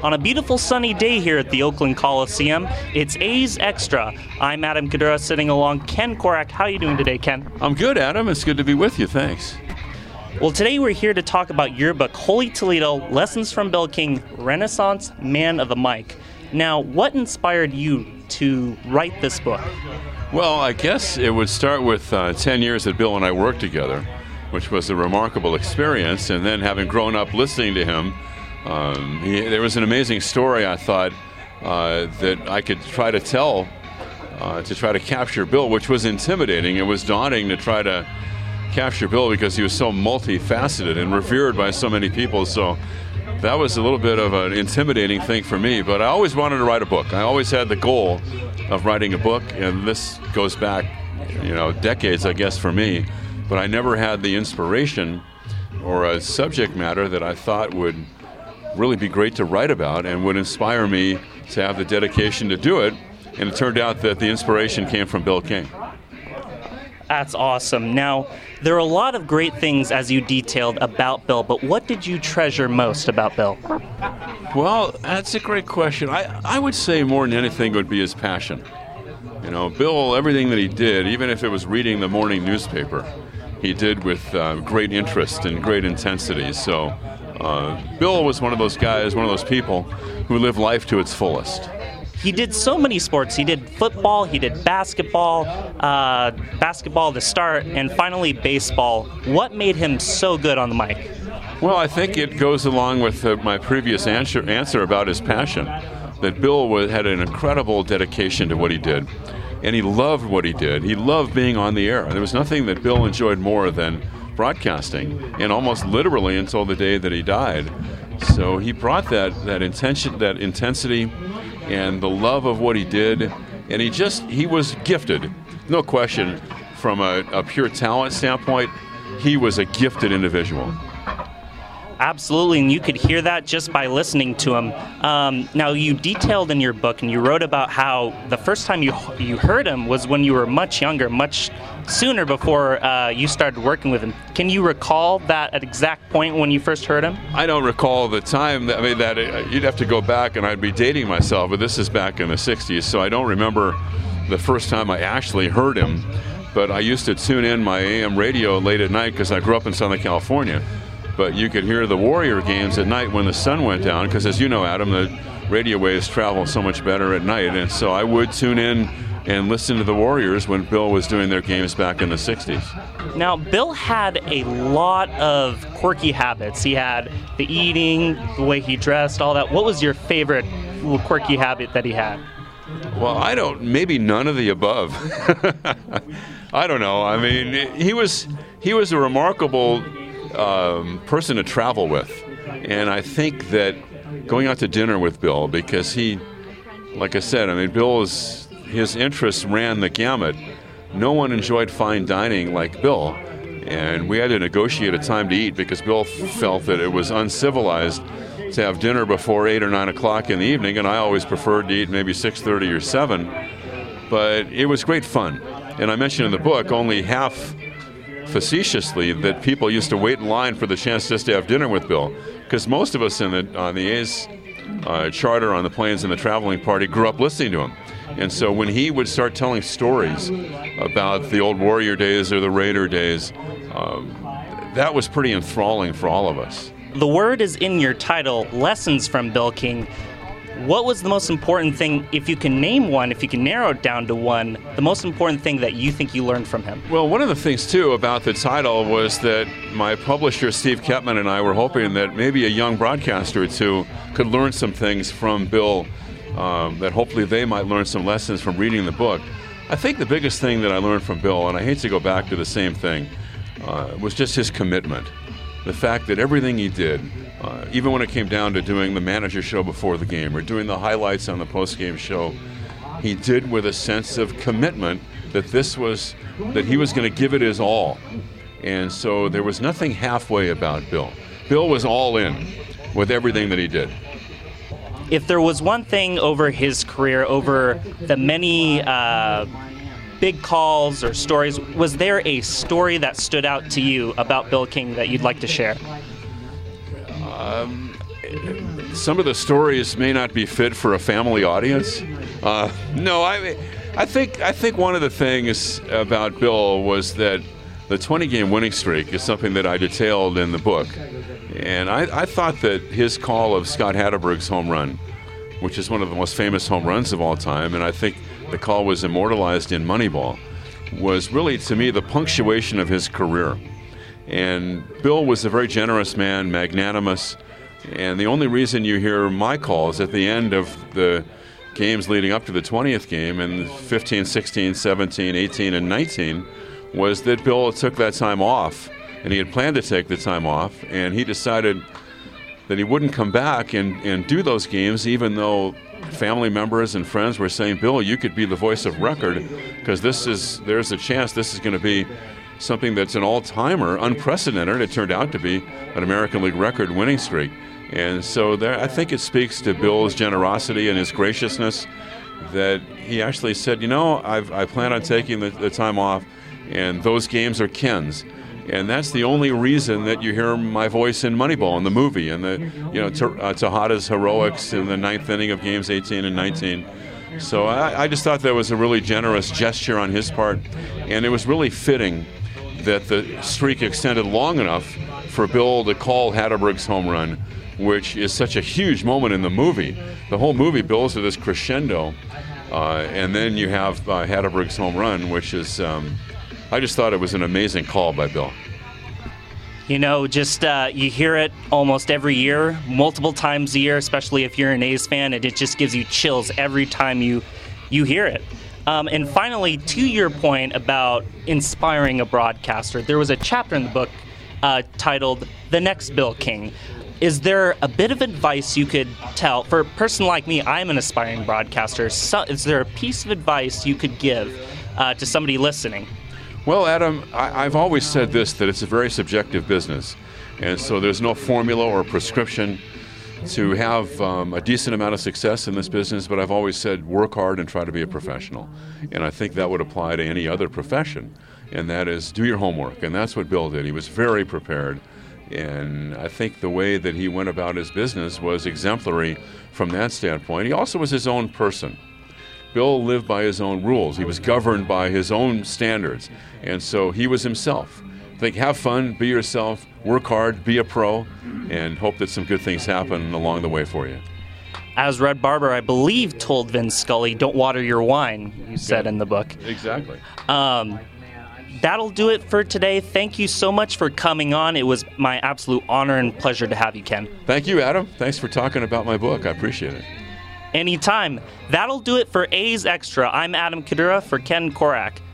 On a beautiful sunny day here at the Oakland Coliseum, it's A's Extra. I'm Adam Kadura sitting along Ken Korak. How are you doing today, Ken? I'm good, Adam. It's good to be with you. Thanks. Well, today we're here to talk about your book, Holy Toledo, Lessons from Bill King, Renaissance Man of the Mic. Now, what inspired you to write this book? Well, I guess it would start with 10 years that Bill and I worked together, which was a remarkable experience. And then having grown up listening to him, there was an amazing story, I thought, that I could try to tell, to try to capture Bill, which was intimidating. It was daunting to try to capture Bill because he was so multifaceted and revered by so many people. So that was a little bit of an intimidating thing for me. But I always wanted to write a book. I always had the goal of writing a book, and this goes back, decades, I guess, for me. But I never had the inspiration or a subject matter that I thought would really be great to write about and would inspire me to have the dedication to do it. And it turned out that the inspiration came from Bill King. That's awesome. Now, there are a lot of great things, as you detailed, about Bill, but what did you treasure most about Bill? Well, that's a great question. I would say more than anything would be his passion. Bill, everything that he did, even if it was reading the morning newspaper, he did with great interest and great intensity. So Bill was one of those guys, one of those people who lived life to its fullest. He did so many sports. He did football, he did basketball to start, and finally baseball. What made him so good on the mic? Well, I think it goes along with my previous answer about his passion, that Bill had an incredible dedication to what he did, and he loved what he did. He loved being on the air. There was nothing that Bill enjoyed more than broadcasting, and almost literally until the day that he died. So he brought that intention, that intensity, and the love of what he did, and he was gifted. No question, from a pure talent standpoint, he was a gifted individual. Absolutely, and you could hear that just by listening to him. Now, you detailed in your book, and you wrote about how the first time you heard him was when you were much younger, much sooner before you started working with him. Can you recall that exact point when you first heard him? I don't recall the time. You'd have to go back, and I'd be dating myself, but this is back in the 60s, so I don't remember the first time I actually heard him. But I used to tune in my AM radio late at night because I grew up in Southern California. But you could hear the Warrior games at night when the sun went down, because as you know, Adam, the radio waves travel so much better at night. And so I would tune in and listen to the Warriors when Bill was doing their games back in the 60s. Now, Bill had a lot of quirky habits. He had the eating, the way he dressed, all that. What was your favorite little quirky habit that he had? Well, maybe none of the above. I don't know. I mean, he was a remarkable person to travel with, and I think that going out to dinner with Bill, because he, like I said, his interests ran the gamut. No one enjoyed fine dining like Bill, and we had to negotiate a time to eat because Bill felt that it was uncivilized to have dinner before 8 or 9 o'clock in the evening, and I always preferred to eat maybe 6:30 or 7. But it was great fun, and I mentioned in the book only half facetiously that people used to wait in line for the chance just to have dinner with Bill, because most of us on the A's charter on the planes and the traveling party grew up listening to him. And so when he would start telling stories about the old Warrior days or the Raider days, that was pretty enthralling for all of us. The word is in your title, Lessons from Bill King. What was the most important thing, if you can name one, if you can narrow it down to one, the most important thing that you think you learned from him? Well, one of the things, too, about the title was that my publisher, Steve Ketman, and I were hoping that maybe a young broadcaster or two could learn some things from Bill, that hopefully they might learn some lessons from reading the book. I think the biggest thing that I learned from Bill, and I hate to go back to the same thing, was just his commitment. The fact that everything he did, even when it came down to doing the manager show before the game or doing the highlights on the post-game show, he did with a sense of commitment that he was going to give it his all. And so there was nothing halfway about Bill. Bill was all in with everything that he did. If there was one thing over his career, over the many big calls or stories, was there a story that stood out to you about Bill King that you'd like to share? some of the stories may not be fit for a family audience. No, I think one of the things about Bill was that the 20-game winning streak is something that I detailed in the book. And I thought that his call of Scott Hatteberg's home run, which is one of the most famous home runs of all time, and I think the call was immortalized in Moneyball, was really, to me, the punctuation of his career. And Bill was a very generous man, magnanimous, and the only reason you hear my calls at the end of the games leading up to the 20th game in 15, 16, 17, 18, and 19 was that Bill took that time off, and he had planned to take the time off, and he decided that he wouldn't come back and do those games, even though family members and friends were saying, Bill, you could be the voice of record, because there's a chance this is going to be something that's an all-timer, unprecedented. It turned out to be an American League record winning streak. And so I think it speaks to Bill's generosity and his graciousness that he actually said, I plan on taking the time off, and those games are Ken's. And that's the only reason that you hear my voice in Moneyball, in the movie, and Tejada's heroics in the ninth inning of games 18 and 19. So I just thought that was a really generous gesture on his part, and it was really fitting that the streak extended long enough for Bill to call Hatteberg's home run, which is such a huge moment in the movie. The whole movie builds to this crescendo, and then you have Hatteberg's home run, which is... I just thought it was an amazing call by Bill. You hear it almost every year, multiple times a year, especially if you're an A's fan, and it just gives you chills every time you hear it. And finally, to your point about inspiring a broadcaster, there was a chapter in the book titled The Next Bill King. Is there a bit of advice you could tell? For a person like me, I'm an aspiring broadcaster. So is there a piece of advice you could give to somebody listening? Well, Adam, I've always said this, that it's a very subjective business. And so there's no formula or prescription to have a decent amount of success in this business, but I've always said work hard and try to be a professional. And I think that would apply to any other profession, and that is do your homework. And that's what Bill did. He was very prepared. And I think the way that he went about his business was exemplary from that standpoint. He also was his own person. Bill lived by his own rules. He was governed by his own standards. And so he was himself. I think have fun, be yourself, work hard, be a pro, and hope that some good things happen along the way for you. As Red Barber, I believe, told Vin Scully, don't water your wine, you said in the book. Exactly. That'll do it for today. Thank you so much for coming on. It was my absolute honor and pleasure to have you, Ken. Thank you, Adam. Thanks for talking about my book. I appreciate it. Anytime. That'll do it for A's Extra. I'm Adam Kadura for Ken Korak.